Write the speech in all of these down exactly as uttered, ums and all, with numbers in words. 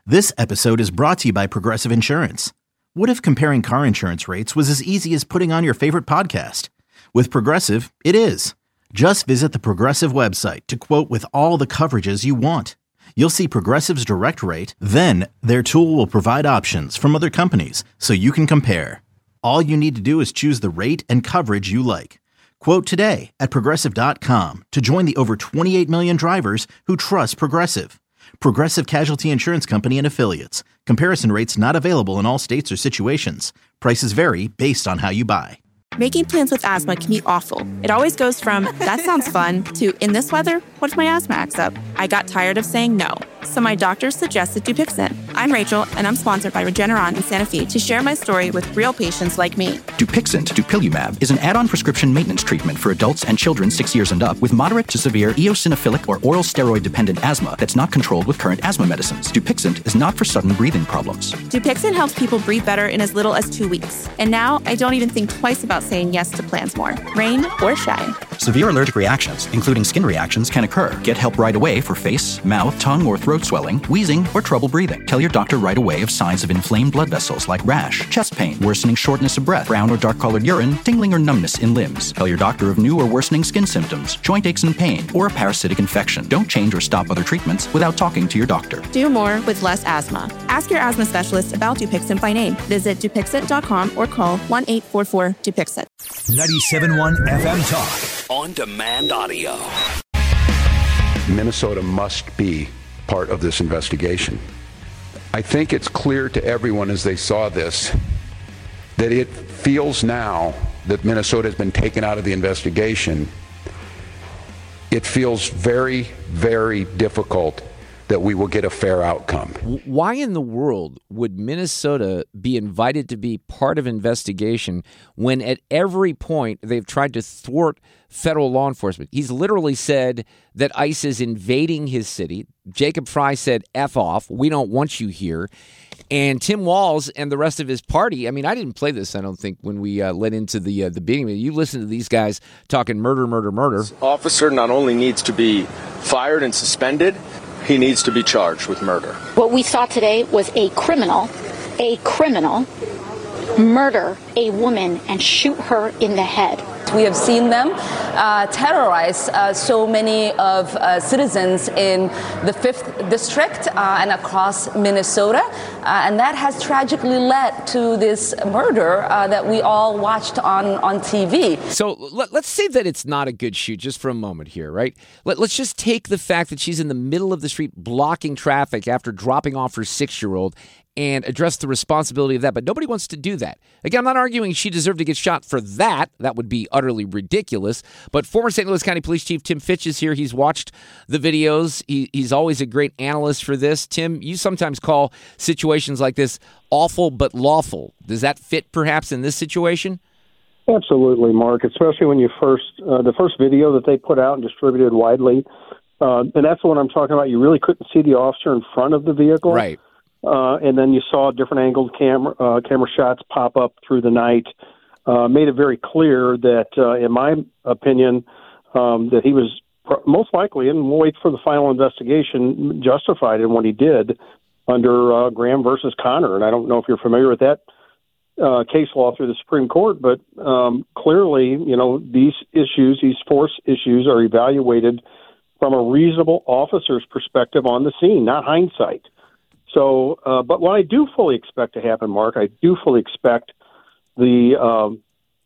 This episode is brought to you by Progressive Insurance. What if comparing car insurance rates was as easy as putting on your favorite podcast? With Progressive, it is. Just visit the Progressive website to quote with all the coverages you want. You'll see Progressive's direct rate, then their tool will provide options from other companies so you can compare. All you need to do is choose the rate and coverage you like. Quote today at progressive dot com to join the over twenty-eight million drivers who trust Progressive. Progressive Casualty Insurance Company and Affiliates. Comparison rates not available in all states or situations. Prices vary based on how you buy. Making plans with asthma can be awful. It always goes from, that sounds fun, to, in this weather, what if my asthma acts up? I got tired of saying no, so my doctor suggested Dupixent. I'm Rachel, and I'm sponsored by Regeneron in Santa Fe to share my story with real patients like me. Dupixent, dupilumab, is an add-on prescription maintenance treatment for adults and children six years and up with moderate to severe eosinophilic or oral steroid-dependent asthma that's not controlled with current asthma medicines. Dupixent is not for sudden breathing problems. Dupixent helps people breathe better in as little as two weeks. And now, I don't even think twice about saying yes to plans more, rain or shine. Severe allergic reactions, including skin reactions, can occur. Get help right away for face, mouth, tongue, or throat swelling, wheezing, or trouble breathing. Tell your doctor right away of signs of inflamed blood vessels like rash, chest pain, worsening shortness of breath, brown or dark-colored urine, tingling or numbness in limbs. Tell your doctor of new or worsening skin symptoms, joint aches and pain, or a parasitic infection. Don't change or stop other treatments without talking to your doctor. Do more with less asthma. Ask your asthma specialist about Dupixent by name. Visit Dupixent dot com or call one eight four four Dupixent. ninety-seven point one F M Talk. On demand audio. Minnesota must be part of this investigation. I think it's clear to everyone as they saw this that it feels now that Minnesota has been taken out of the investigation. It feels very, very difficult that we will get a fair outcome. Why in the world would Minnesota be invited to be part of investigation when at every point they've tried to thwart federal law enforcement? He's literally said that ICE is invading his city. Jacob Frey said, F off, we don't want you here. And Tim Walz and the rest of his party, I mean, I didn't play this, I don't think, when we uh, led into the uh, the beginning. You listen to these guys talking murder, murder, murder. This officer not only needs to be fired and suspended, he needs to be charged with murder. What we saw today was a criminal, a criminal, murder a woman and shoot her in the head. We have seen them uh, terrorize uh, so many of uh, citizens in the fifth District uh, and across Minnesota, uh, and that has tragically led to this murder uh, that we all watched on, on T V. So let, let's say that it's not a good shoot just for a moment here, right? Let, let's just take the fact that she's in the middle of the street blocking traffic after dropping off her six-year-old and address the responsibility of that. But nobody wants to do that. Again, I'm not arguing she deserved to get shot for that. That would be utterly ridiculous. But former Saint Louis County Police Chief Tim Fitch is here. He's watched the videos. He, he's always a great analyst for this. Tim, you sometimes call situations like this awful but lawful. Does that fit perhaps in this situation? Absolutely, Mark, especially when you first, uh, the first video that they put out and distributed widely. Uh, and that's the one I'm talking about. You really couldn't see the officer in front of the vehicle. Right. Uh, and then you saw different angled camera uh, camera shots pop up through the night. Uh, made it very clear that, uh, in my opinion, um, that he was pr- most likely, and we'll wait for the final investigation, justified in what he did under uh, Graham versus Connor. And I don't know if you're familiar with that uh, case law through the Supreme Court, but um, clearly, you know, these issues, these force issues, are evaluated from a reasonable officer's perspective on the scene, not hindsight. So, uh, but what I do fully expect to happen, Mark, I do fully expect the um,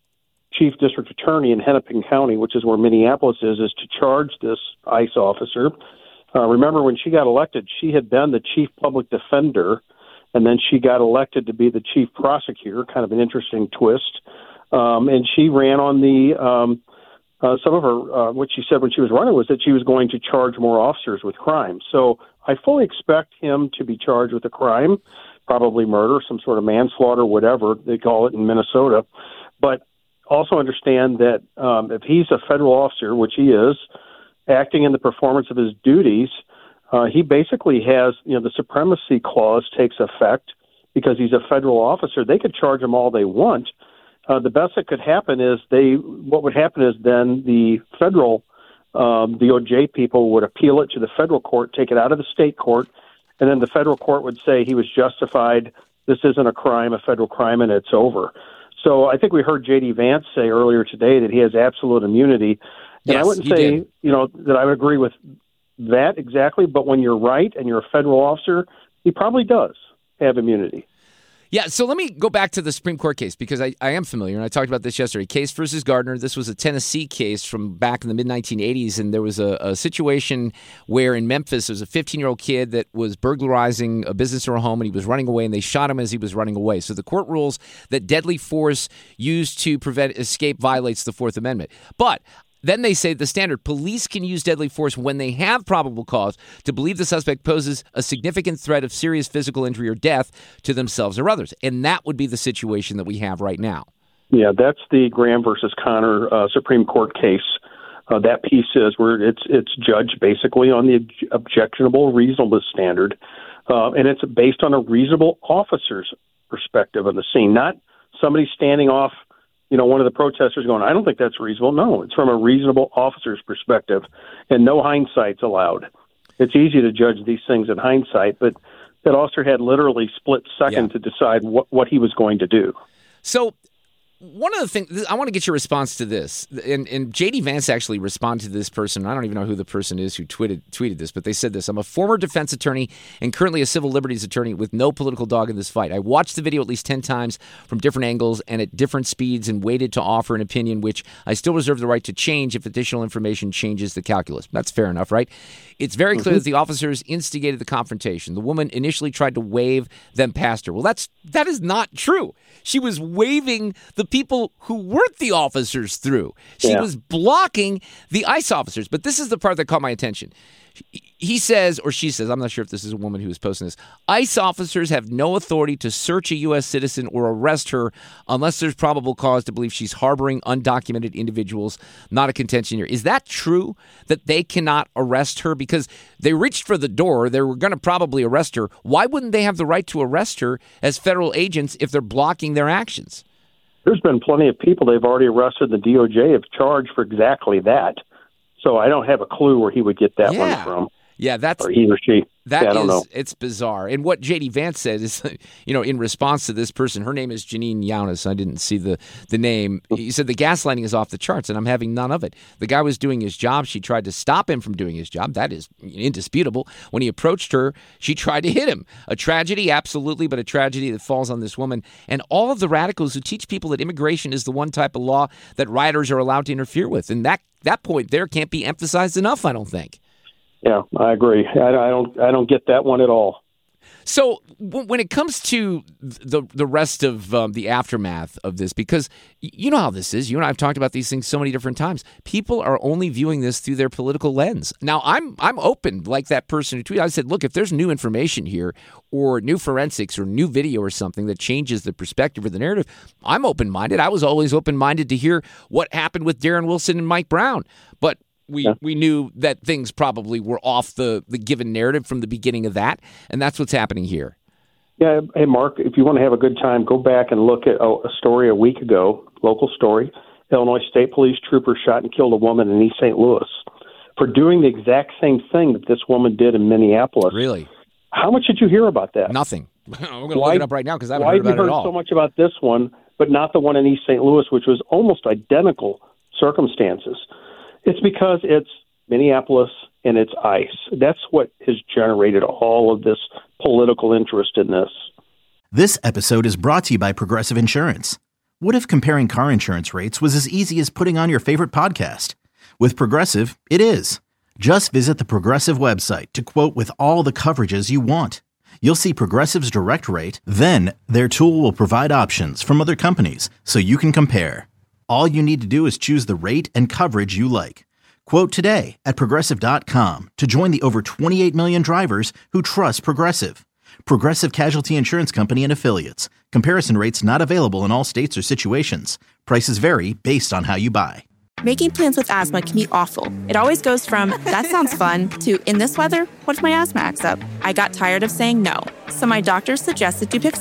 chief district attorney in Hennepin County, which is where Minneapolis is, is to charge this ICE officer. Uh, remember, when she got elected, she had been the chief public defender, and then she got elected to be the chief prosecutor, kind of an interesting twist. Um, and she ran on the um, uh, some of her, uh, what she said when she was running was that she was going to charge more officers with crime. So I fully expect him to be charged with a crime, probably murder, some sort of manslaughter, whatever they call it in Minnesota. But also understand that um, if he's a federal officer, which he is, acting in the performance of his duties, uh, he basically has, you know, the supremacy clause takes effect because he's a federal officer. They could charge him all they want. Uh, the best that could happen is they, what would happen is then the federal um, D O J people would appeal it to the federal court, take it out of the state court, and then the federal court would say he was justified. This isn't a crime, a federal crime, and it's over. So I think we heard J D Vance say earlier today that he has absolute immunity. And yes, I wouldn't he say, did. you know, that I would agree with that exactly, but when you're right and you're a federal officer, he probably does have immunity. Yeah, so let me go back to the Supreme Court case because I, I am familiar, and I talked about this yesterday. Case versus Gardner. This was a Tennessee case from back in the mid nineteen eighties, and there was a, a situation where in Memphis there was a fifteen-year-old kid that was burglarizing a business or a home, and he was running away, and they shot him as he was running away. So the court rules that deadly force used to prevent escape violates the Fourth Amendment. But then they say the standard, police can use deadly force when they have probable cause to believe the suspect poses a significant threat of serious physical injury or death to themselves or others. And that would be the situation that we have right now. Yeah, that's the Graham versus Connor uh, Supreme Court case. Uh, that piece is where it's it's judged basically on the objectionable reasonableness standard, uh, and it's based on a reasonable officer's perspective of the scene, not somebody standing off, you know, one of the protesters going, I don't think that's reasonable. No, it's from a reasonable officer's perspective, and no hindsight's allowed. It's easy to judge these things in hindsight, but that officer had literally split second Yeah. to decide what, what he was going to do. So one of the things, I want to get your response to this, and, and J D Vance actually responded to this person. I don't even know who the person is who tweeted tweeted this, but they said this: I'm a former defense attorney and currently a civil liberties attorney with no political dog in this fight. I watched the video at least ten times from different angles and at different speeds and waited to offer an opinion, which I still reserve the right to change if additional information changes the calculus. That's fair enough, right? It's very clear Mm-hmm. that the officers instigated the confrontation. The woman initially tried to wave them past her. Well, that's that is not true. She was waving the people who weren't the officers through. She Yeah. was blocking the ICE officers. But this is the part that caught my attention. He says, or she says, I'm not sure if this is a woman who is posting this, ICE officers have no authority to search a U S citizen or arrest her unless there's probable cause to believe she's harboring undocumented individuals, not a contention here. Is that true, that they cannot arrest her? Because they reached for the door, they were going to probably arrest her. Why wouldn't they have the right to arrest her as federal agents if they're blocking their actions? There's been plenty of people they've already arrested. The D O J have charged for exactly that. So I don't have a clue where he would get that Yeah. one from. Yeah, that's or he or she. That yeah, I don't is, know. it's bizarre. And what J D Vance said is, you know, in response to this person, her name is Janine Yaunis. I didn't see the, the name. He said the gaslighting is off the charts, and I'm having none of it. The guy was doing his job. She tried to stop him from doing his job. That is indisputable. When he approached her, she tried to hit him. A tragedy, absolutely, but a tragedy that falls on this woman. And all of the radicals who teach people that immigration is the one type of law that rioters are allowed to interfere with. And that, that point there can't be emphasized enough, I don't think. Yeah, I agree. I, I don't. I don't get that one at all. So w- when it comes to the the rest of um, the aftermath of this, because you know how this is, you and I have talked about these things so many different times. People are only viewing this through their political lens. Now, I'm I'm open, like that person who tweeted. I said, look, if there's new information here, or new forensics, or new video, or something that changes the perspective or the narrative, I'm open minded. I was always open minded to hear what happened with Darren Wilson and Mike Brown, but. We Yeah. we knew that things probably were off the, the given narrative from the beginning of that, and that's what's happening here. Yeah. Hey, Mark, if you want to have a good time, go back and look at a, a story a week ago, local story. Illinois State Police trooper shot and killed a woman in East Saint Louis for doing the exact same thing that this woman did in Minneapolis. Really? How much did you hear about that? Nothing. I'm going to look it up right now because I haven't why heard have you about it heard at all. so much about this one, but not the one in East Saint Louis, which was almost identical circumstances? It's because it's Minneapolis and it's ICE. That's what has generated all of this political interest in this. This episode is brought to you by Progressive Insurance. What if comparing car insurance rates was as easy as putting on your favorite podcast? With Progressive, it is. Just visit the Progressive website to quote with all the coverages you want. You'll see Progressive's direct rate, then their tool will provide options from other companies so you can compare. All you need to do is choose the rate and coverage you like. Quote today at Progressive dot com to join the over twenty-eight million drivers who trust Progressive. Progressive Casualty Insurance Company and Affiliates. Comparison rates not available in all states or situations. Prices vary based on how you buy. Making plans with asthma can be awful. It always goes from, that sounds fun, to, in this weather, what if my asthma acts up? I got tired of saying no, so my doctor suggested Dupixent.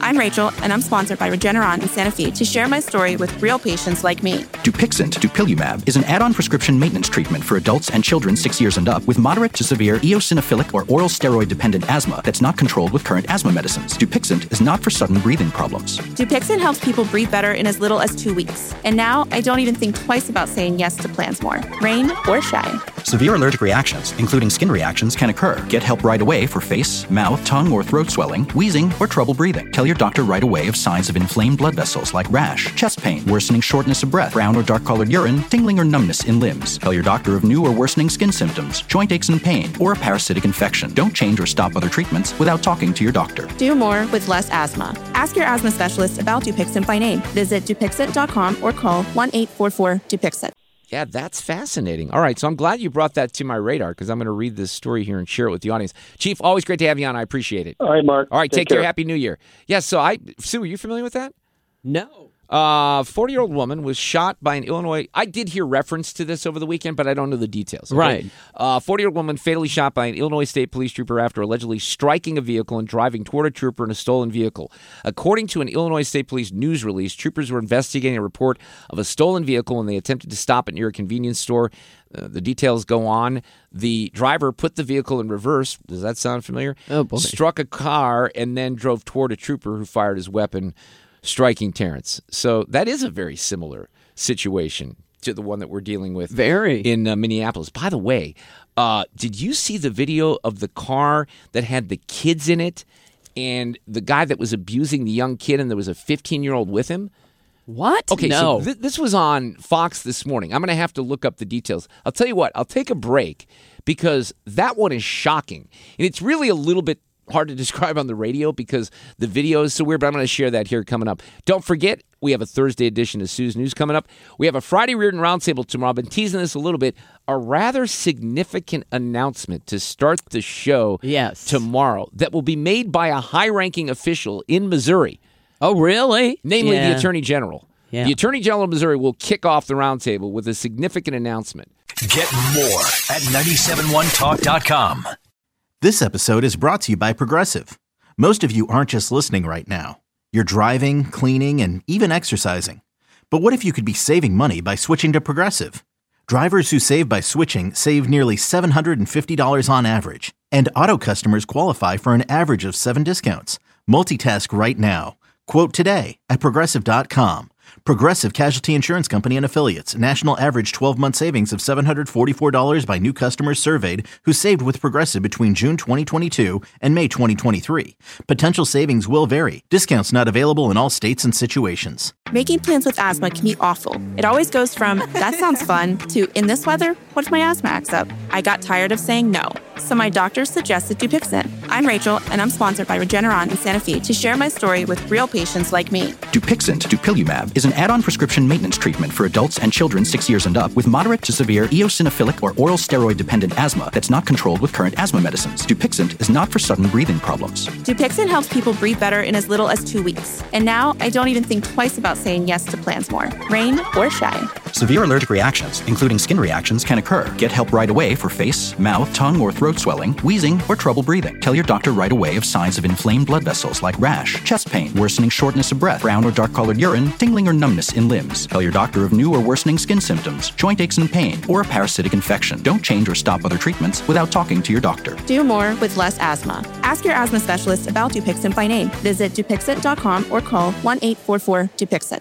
I'm Rachel, and I'm sponsored by Regeneron in Santa Fe to share my story with real patients like me. Dupixent dupilumab is an add-on prescription maintenance treatment for adults and children six years and up with moderate to severe eosinophilic or oral steroid-dependent asthma that's not controlled with current asthma medicines. Dupixent is not for sudden breathing problems. Dupixent helps people breathe better in as little as two weeks. And now I don't even think twice about saying yes to plans more, rain or shine. Severe allergic reactions, including skin reactions, can occur. Get help right away for face, mouth, tongue, or throat swelling, wheezing, or trouble breathing. Tell your doctor right away of signs of inflamed blood vessels like rash, chest pain, worsening shortness of breath, brown or dark-colored urine, tingling or numbness in limbs. Tell your doctor of new or worsening skin symptoms, joint aches and pain, or a parasitic infection. Don't change or stop other treatments without talking to your doctor. Do more with less asthma. Ask your asthma specialist about Dupixent by name. Visit Dupixent dot com or call one eight four four Dupixent. Yeah, that's fascinating. All right, so I'm glad you brought that to my radar because I'm going to read this story here and share it with the audience. Chief, always great to have you on. I appreciate it. All right, Mark. All right, take, take care. care. Happy New Year. Yeah, so I, Sue, are you familiar with that? No. Uh, forty-year-old woman was shot by an Illinois... I did hear reference to this over the weekend, but I don't know the details. Okay? Right. Uh, forty-year-old woman fatally shot by an Illinois State Police trooper after allegedly striking a vehicle and driving toward a trooper in a stolen vehicle. According to an Illinois State Police news release, troopers were investigating a report of a stolen vehicle when they attempted to stop it near a convenience store. Uh, the details go on. The driver put the vehicle in reverse. Does that sound familiar? Oh, boy. Struck a car and then drove toward a trooper who fired his weapon, striking Terrence. So that is a very similar situation to the one that we're dealing with very. in uh, Minneapolis. By the way, uh, did you see the video of the car that had the kids in it and the guy that was abusing the young kid and there was a fifteen-year-old with him? What? Okay, no. so th- this was on Fox this morning. I'm going to have to look up the details. I'll tell you what, I'll take a break because that one is shocking. And it's really a little bit hard to describe on the radio because the video is so weird, but I'm going to share that here coming up. Don't forget, we have a Thursday edition of Sue's News coming up. We have a Friday Reardon Roundtable tomorrow. I've been teasing this a little bit. A rather significant announcement to start the show yes. tomorrow that will be made by a high-ranking official in Missouri. Oh, really? Namely, yeah. the Attorney General. Yeah. The Attorney General of Missouri will kick off the roundtable with a significant announcement. Get more at nine seven one talk dot com. This episode is brought to you by Progressive. Most of you aren't just listening right now. You're driving, cleaning, and even exercising. But what if you could be saving money by switching to Progressive? Drivers who save by switching save nearly seven hundred fifty dollars on average. And auto customers qualify for an average of seven discounts. Multitask right now. Quote today at Progressive dot com. Progressive Casualty Insurance Company and Affiliates. National average twelve-month savings of seven hundred forty-four dollars by new customers surveyed who saved with Progressive between June twenty twenty-two and May twenty twenty-three. Potential savings will vary. Discounts not available in all states and situations. Making plans with asthma can be awful. It always goes from, that sounds fun, to, in this weather, what if my asthma acts up? I got tired of saying no. So my doctor suggested Dupixent. I'm Rachel, and I'm sponsored by Regeneron in Santa Fe to share my story with real patients like me. Dupixent dupilumab is an add-on prescription maintenance treatment for adults and children six years and up with moderate to severe eosinophilic or oral steroid-dependent asthma that's not controlled with current asthma medicines. Dupixent is not for sudden breathing problems. Dupixent helps people breathe better in as little as two weeks. And now I don't even think twice about saying yes to plans more, rain or shine. Severe allergic reactions, including skin reactions, can occur. Get help right away for face, mouth, tongue, or throat swelling, wheezing, or trouble breathing. Tell your doctor right away of signs of inflamed blood vessels like rash, chest pain, worsening shortness of breath, brown or dark-colored urine, tingling or numbness in limbs. Tell your doctor of new or worsening skin symptoms, joint aches and pain, or a parasitic infection. Don't change or stop other treatments without talking to your doctor. Do more with less asthma. Ask your asthma specialist about Dupixent by name. Visit Dupixent dot com or call one eight four four Dupixent.